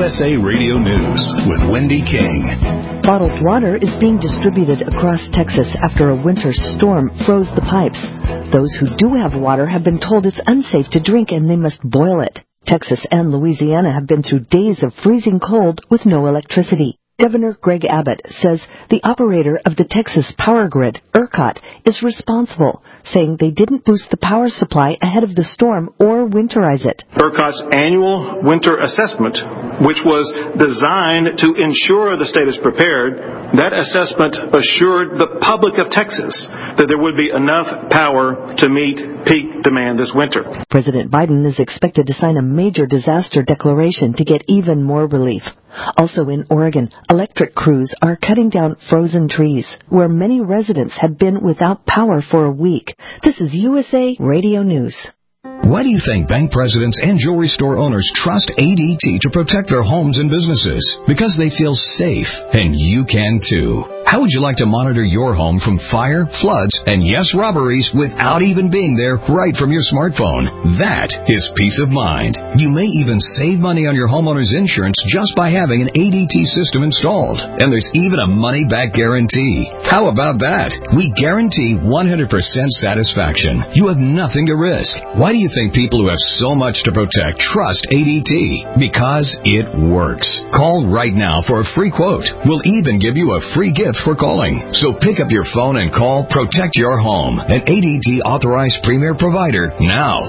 USA Radio News with Wendy King. Bottled water is being distributed across Texas after a winter storm froze the pipes. Those who do have water have been told it's unsafe to drink and they must boil it. Texas and Louisiana have been through days of freezing cold with no electricity. Governor Greg Abbott says the operator of the Texas Power Grid, ERCOT, is responsible, saying they didn't boost the power supply ahead of the storm or winterize it. ERCOT's annual winter assessment, which was designed to ensure the state is prepared, that assessment assured the public of Texas that there would be enough power to meet peak demand this winter. President Biden is expected to sign a major disaster declaration to get even more relief. Also in Oregon, electric crews are cutting down frozen trees, where many residents have been without power for a week. This is USA Radio News. Why do you think bank presidents and jewelry store owners trust ADT to protect their homes and businesses? Because they feel safe, and you can too. How would you like to monitor your home from fire, floods, and yes, robberies without even being there right from your smartphone? That is peace of mind. You may even save money on your homeowner's insurance just by having an ADT system installed. And there's even a money-back guarantee. How about that? We guarantee 100% satisfaction. You have nothing to risk. Why do you think people who have so much to protect trust ADT? Because it works. Call right now for a free quote. We'll even give you a free gift for calling. So pick up your phone and call Protect Your Home, an ADT authorized premier provider now.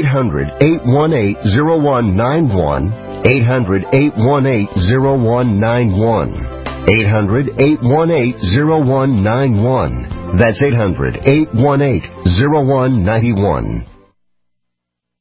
800-818-0191. 800-818-0191. 800-818-0191. That's 800-818-0191.